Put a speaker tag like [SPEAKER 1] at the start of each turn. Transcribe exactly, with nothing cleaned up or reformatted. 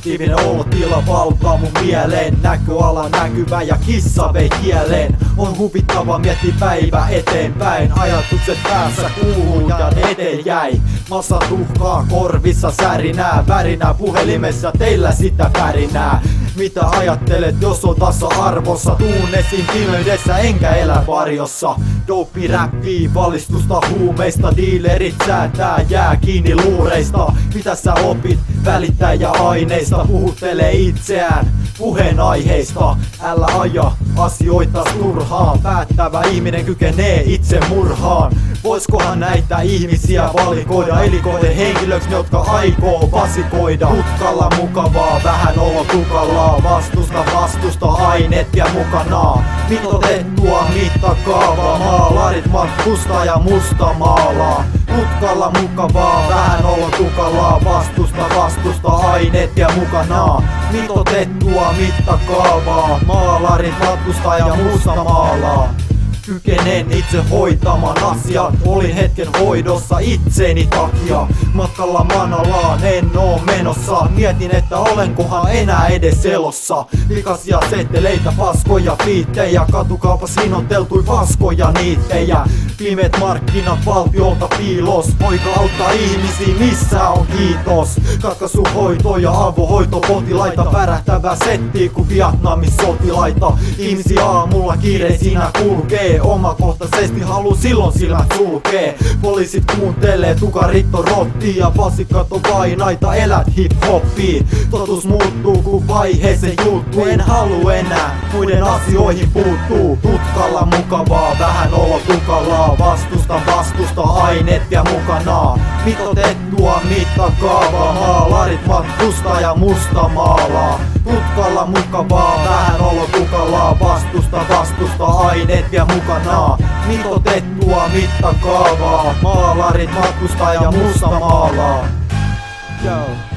[SPEAKER 1] Positiivinen olotila valtaa mun mieleen. Näköala näkyvä ja kissa vei kieleen. On huvittava mietti päivä eteenpäin. Ajatukset päässä kuuluu ja ne eteen jäi. Massa tuhkaa korvissa särinää. Värinää puhelimessa teillä sitä pärinää. Mitä ajattelet jos on tasa-arvossa? Tuun esiin pimeydessä enkä elä varjossa. Dope räppii valistusta huumeista. Dealerit säätää jää kiinni luureista. Mitä sä opit välittäjäaineista? Puhuttelee itseään puheenaiheista. Älä aja asioita turhaan. Päättävä ihminen kykenee itse murhaan. Voiskohan näitä ihmisiä valikoida elikoiden henkilöksi, jotka aikoo vasikoida? Tutkalla mukavaa, vähän olo tukalaa. Vastusta vastusta aineet ja mukanaa. Mitotettua mittakaavaa. Maalarit matkustaa ja musta maalaa. Tutkalla mukavaa, vähän olo tukalaa. Vastusta vastusta aineet ja mukanaa. Mitotettua mittakaavaa. Maalarit matkustaa ja musta maalaa. Kykenen itse hoitamaan asiat. Olin hetken hoidossa itseni takia. Matkalla manalaan en oo menossa. Mietin että olenkohan enää edes elossa. Likaisia setteleitä, paskoja, fiittejä. Katukaupassa hinnoiteltui paskoja niittejä. Pimeet markkinat valtiolta piilos. Poika auttaa ihmisiä, missä on kiitos. Katkaisuhoito ja avohoito potilaita. Värähtävää settiä ku Vietnamin sotilaita. Ihmisiä aamulla kiireisinä kulkee. Omakohtaisesti halu silloin silmät sulkee. Poliisit kuuntelee tukaritto rottia. Ja vasikat on vainaita, elät hip-hoppia. Totuus muuttuu kun vaiheeseen juttu. En halu enää muiden asioihin puuttuu. Tutkalla mukavaa, vähän olo tukalaa. Vastusta vastusta aineet ja mukanaa. Mitotettua mittakaavaa. Maalarit matkustaa ja musta maalaa. Tutkalla mukavaa, vähän olo tukalaa. Vastusta vastusta aineet ja mukanaa. Mitotettua mittakaavaa. Maalarit matkustaa ja musta maalaa. Yo.